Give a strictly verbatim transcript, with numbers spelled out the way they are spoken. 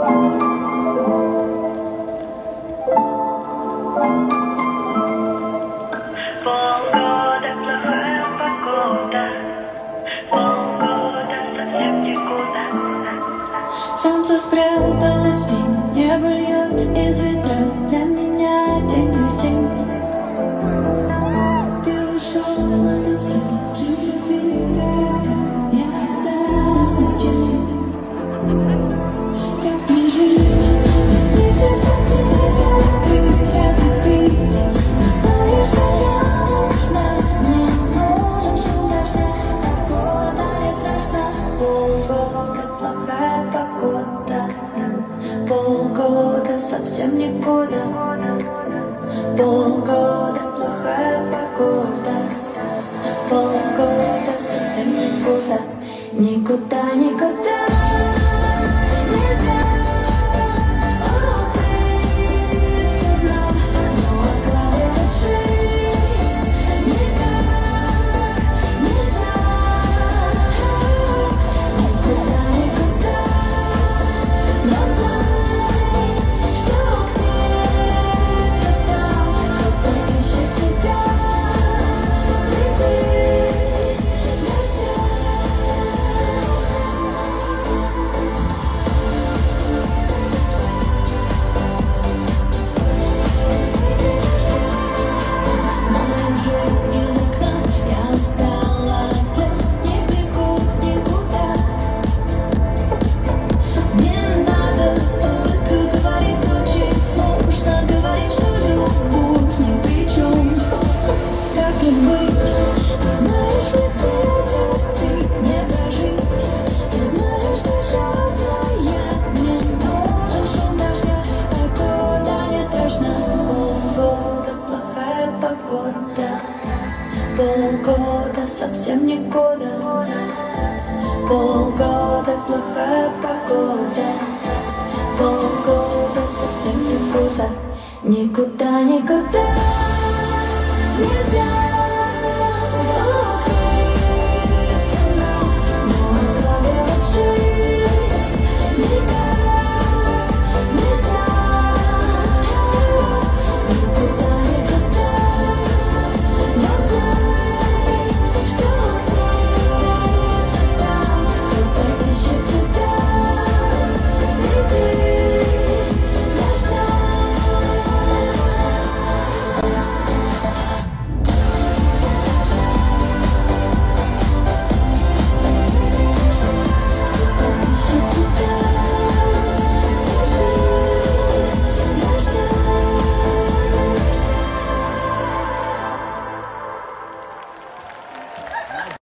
Полгода плохая погода, полгода совсем никуда. Солнце спряталось в тень, небо льет из ведра. Для меня день весенний. Ты ушел насовсем, жизнь любви коротка, я осталась ни с чем. Как не жить, без сердца тебя закрыть, разбить. Знаешь, что я нужна, мне нужен шум дождя. Погода не страшна, полгода плохая погода, полгода совсем никуда. Полгода плохая погода, полгода совсем никуда. Никуда, никуда.